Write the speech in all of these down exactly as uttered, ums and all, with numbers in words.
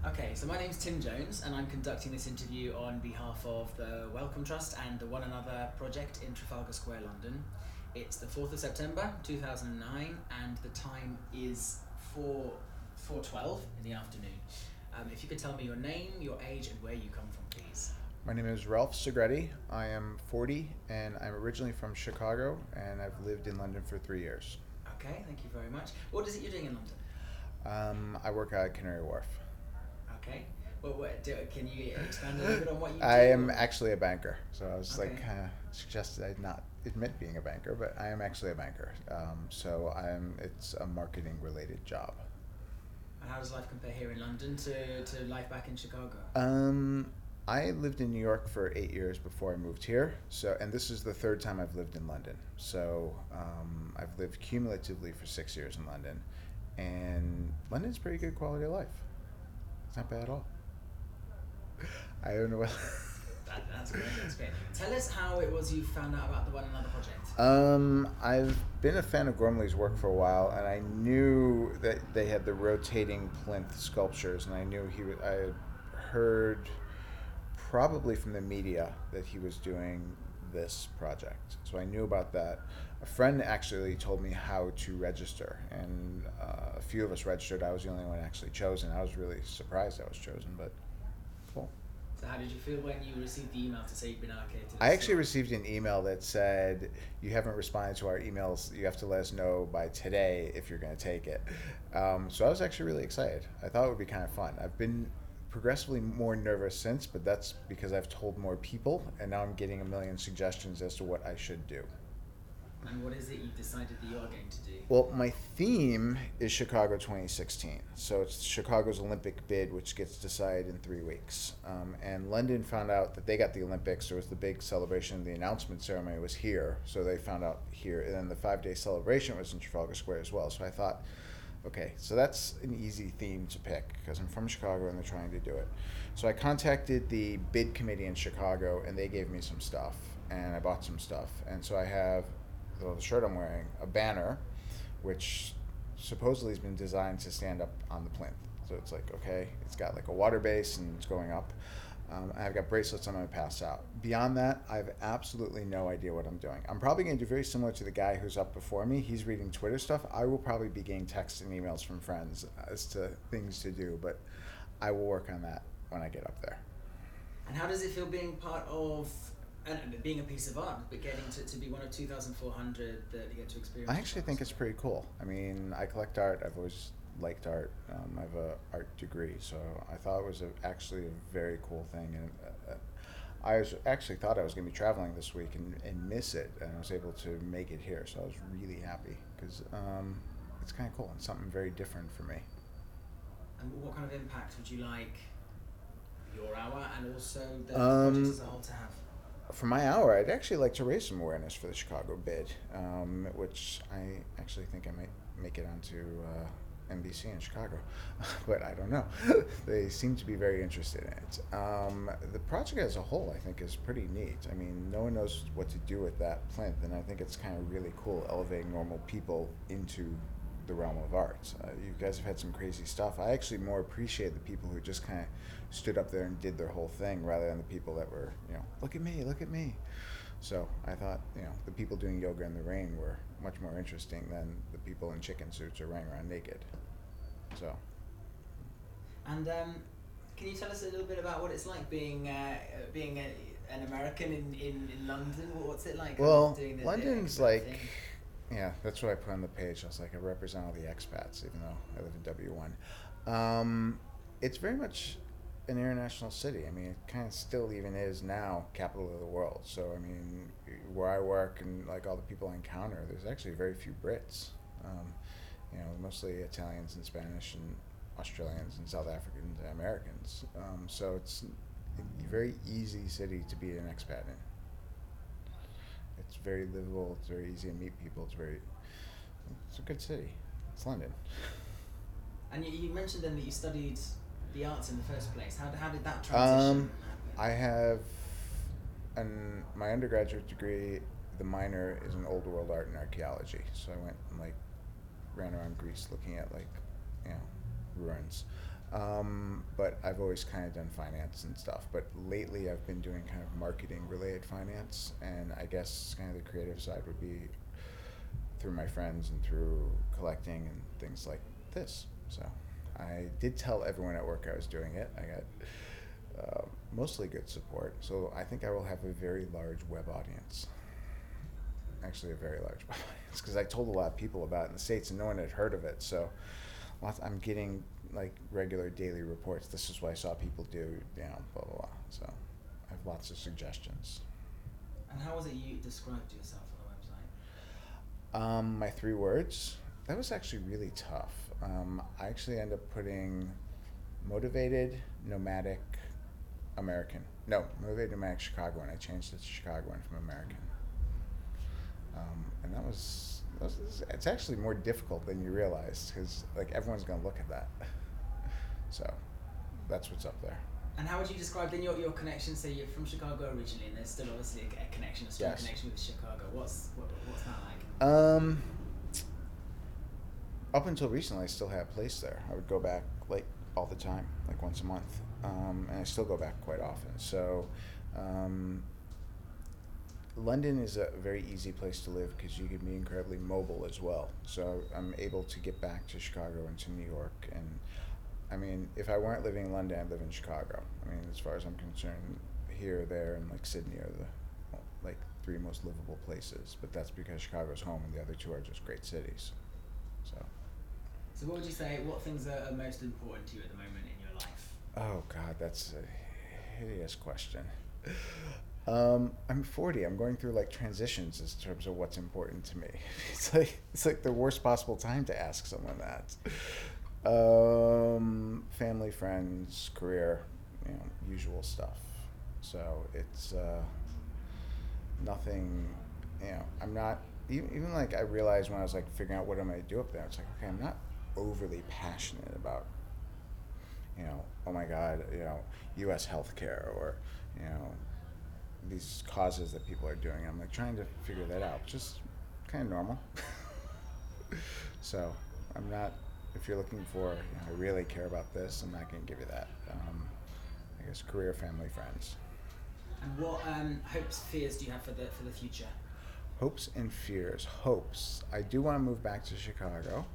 Okay, so my name's Tim Jones, and I'm conducting this interview on behalf of the Wellcome Trust and the One Another project in Trafalgar Square, London. It's the fourth of September two thousand nine, and the time is four four twelve in the afternoon. Um, if you could tell me your name, your age, and where you come from, please. My name is Ralph Segretti. I am forty and I'm originally from Chicago, and I've lived in London for three years. Okay, thank you very much. What is it you're doing in London? Um, I work at Canary Wharf. Okay. Well, what, do, can you expand a little bit on what you do? I am actually a banker, so I was Okay. like kind of suggested I not admit being a banker, but I am actually a banker. Um, so I'm. It's a marketing related job. And how does life compare here in London to, to life back in Chicago? Um, I lived in New York for eight years before I moved here. So, and this is the third time I've lived in London. So, um, I've lived cumulatively for six years in London, and London's pretty good quality of life. It's not bad at all. I don't know what. That, that's great, that's great. Tell us how it was you found out about the One Another project. Um, I've been a fan of Gormley's work for a while, and I knew that they had the rotating plinth sculptures, and I knew he was, I had heard probably from the media that he was doing this project. So I knew about that. A friend actually told me how to register, and uh, a few of us registered. I was the only one actually chosen. I was really surprised I was chosen, but cool. So how did you feel when you received the email to say you've been allocated? I actually received an email that said, you haven't responded to our emails. You have to let us know by today if you're going to take it. Um, so I was actually really excited. I thought it would be kind of fun. I've been progressively more nervous since, but that's because I've told more people, and now I'm getting a million suggestions as to what I should do. And what is it you've decided that you are going to do? Well, my theme is Chicago twenty sixteen. So it's Chicago's Olympic bid, which gets decided in three weeks. Um, and London found out that they got the Olympics. There was the big celebration. The announcement ceremony was here. So they found out here. And then the five-day celebration was in Trafalgar Square as well. So I thought, okay, so that's an easy theme to pick because I'm from Chicago and they're trying to do it. So I contacted the bid committee in Chicago, and they gave me some stuff. And I bought some stuff. And so I have the shirt I'm wearing, a banner, which supposedly has been designed to stand up on the plinth. So it's like, okay, it's got like a water base and it's going up. Um, I've got bracelets I'm going to pass out. Beyond that, I have absolutely no idea what I'm doing. I'm probably going to do very similar to the guy who's up before me. He's reading Twitter stuff. I will probably be getting texts and emails from friends as to things to do, but I will work on that when I get up there. And how does it feel being part of, and being a piece of art, but getting to, to be one of two thousand four hundred that you get to experience? I actually think it's pretty cool. I mean, I collect art. I've always liked art. Um, I have a art degree, so I thought it was a, actually a very cool thing. And uh, I was actually thought I was going to be traveling this week and, and miss it, and I was able to make it here. So I was really happy because um, it's kind of cool and something very different for me. And what kind of impact would you like your hour and also the Um, project as a whole to have? For my hour, I'd actually like to raise some awareness for the Chicago bid, um, which I actually think I might make it onto uh, N B C in Chicago, but I don't know. They seem to be very interested in it. Um, the project as a whole, I think, is pretty neat. I mean, no one knows what to do with that plinth, and I think it's kind of really cool elevating normal people into the realm of art. Uh, you guys have had some crazy stuff. I actually more appreciate the people who just kind of stood up there and did their whole thing rather than the people that were, you know, look at me, look at me. So I thought, you know, the people doing yoga in the rain were much more interesting than the people in chicken suits or running around naked. So. And um, can you tell us a little bit about what it's like being uh, being a, an American in, in, in London? What's it like? Well, doing the, London's the like, thing? yeah, that's what I put on the page. I was like, I represent all the expats, even though I live in W one. Um, it's very much an international city. I mean, it kind of still even is now capital of the world. So, I mean, where I work and like all the people I encounter, there's actually very few Brits. Um, you know, mostly Italians and Spanish and Australians and South Africans and Americans. Um, so it's a very easy city to be an expat in. It's very livable. It's very easy to meet people. It's very, it's a good city. It's London. And you, you mentioned then that you studied the arts in the first place. How, how did that transition Um, happen? I have an my undergraduate degree. The minor is in old world art and archaeology. So I went and like ran around Greece looking at like, you know, ruins. Um, but I've always kind of done finance and stuff. But lately, I've been doing kind of marketing related finance, and I guess kind of the creative side would be through my friends and through collecting and things like this. So I did tell everyone at work I was doing it. I got uh, mostly good support. So I think I will have a very large web audience. Actually, a very large web audience, because I told a lot of people about it in the States and no one had heard of it. So lots, I'm getting like regular daily reports. This is what I saw people do, you know, blah, blah, blah. So I have lots of suggestions. And how was it you described yourself on the website? Um, my three words, that was actually really tough. Um, I actually ended up putting motivated, nomadic, American. No, motivated, nomadic, Chicagoan. I changed it to Chicagoan from American. Um, and that was, that was, it's actually more difficult than you realize, because like everyone's going to look at that. So that's what's up there. And how would you describe then your, your connection? So you're from Chicago originally, and there's still obviously a, a connection, a strong Yes. connection with Chicago. What's what, what's that like? Um, up until recently, I still had a place there. I would go back like all the time, like once a month, um, and I still go back quite often. So, um, London is a very easy place to live because you can be incredibly mobile as well. So I'm able to get back to Chicago and to New York. And I mean, if I weren't living in London, I'd live in Chicago. I mean, as far as I'm concerned, here, there, and like Sydney are the well, like three most livable places. But that's because Chicago's home and the other two are just great cities. So. So what would you say, what things are, are most important to you at the moment in your life? Oh God, that's a hideous question. Um, I'm forty. I'm going through like transitions in terms of what's important to me. It's like it's like the worst possible time to ask someone that. Um, family, friends, career, you know, usual stuff. So it's uh, nothing. You know, I'm not even, even like I realized when I was like figuring out what I'm gonna do up there. It's like, okay, I'm not overly passionate about, you know, oh my God, you know, U S healthcare or, you know, these causes that people are doing. I'm like trying to figure that out. Just kind of normal. So I'm not, if you're looking for, you know, I really care about this, I'm not going to give you that. Um, I guess career, family, friends. And what um, hopes, fears do you have for the for the future? Hopes and fears. Hopes. I do want to move back to Chicago.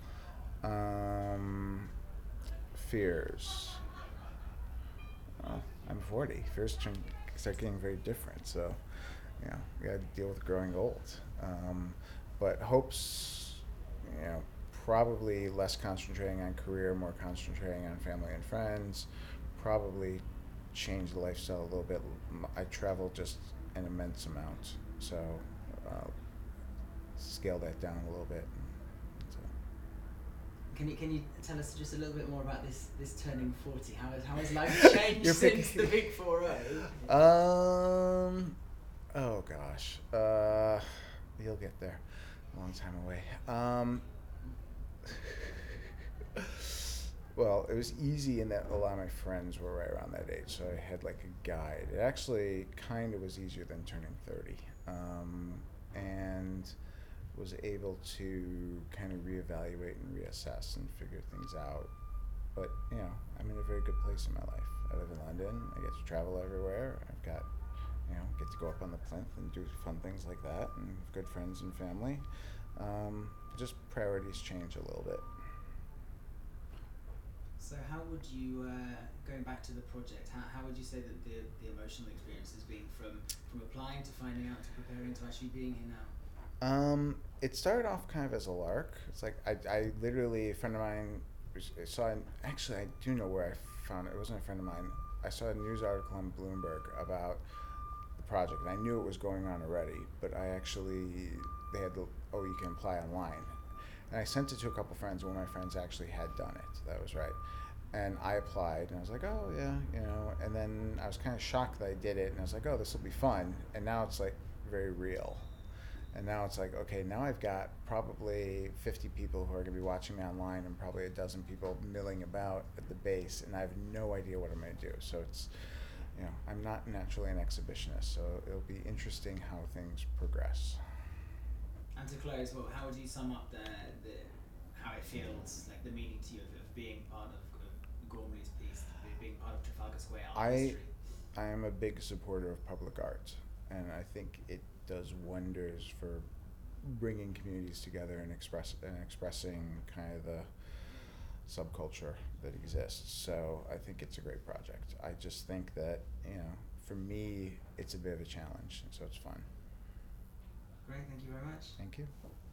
Um, fears. Well, I'm forty. Fears turn, start getting very different. So, you know, we got to deal with growing old. Um, but hopes, you know, probably less concentrating on career, more concentrating on family and friends. Probably change the lifestyle a little bit. I travel just an immense amount. So, uh, scale that down a little bit. Can you can you tell us just a little bit more about this this turning forty? How has how has life changed You're since picking- the big four oh? Um. Oh gosh. Uh, you'll get there. A long time away. Um. Well, it was easy in that a lot of my friends were right around that age, so I had like a guide. It actually kind of was easier than turning thirty, um, and was able to kind of reevaluate and reassess and figure things out. But, you know, I'm in a very good place in my life. I live in London. I get to travel everywhere. I've got, you know, get to go up on the plinth and do fun things like that, and good friends and family. Um, just priorities change a little bit. So how would you, uh, going back to the project, how, how would you say that the, the emotional experience has been from, from applying to finding out to preparing to actually being here now? Um, it started off kind of as a lark. It's like I, I literally, a friend of mine was- I saw, an, actually I do know where I found it. It wasn't a friend of mine. I saw a news article on Bloomberg about the project, and I knew it was going on already, but I actually, they had the, oh, you can apply online. And I sent it to a couple friends. One of my friends actually had done it. That was right. And I applied, and I was like, oh, yeah, you know. And then I was kind of shocked that I did it, and I was like, oh, this will be fun. And now it's like very real. And now it's like, okay, now I've got probably fifty people who are going to be watching me online and probably a dozen people milling about at the base, and I have no idea what I'm going to do. So it's, you know, I'm not naturally an exhibitionist, so it'll be interesting how things progress. And to close, well, how would you sum up the, the how it feels, like the meaning to you of, of being part of, of I, history? I am a big supporter of public art, and I think it does wonders for bringing communities together and express and expressing kind of the subculture that exists. So I think it's a great project. I just think that, you know, for me, it's a bit of a challenge, and so it's fun. Great, thank you very much. Thank you.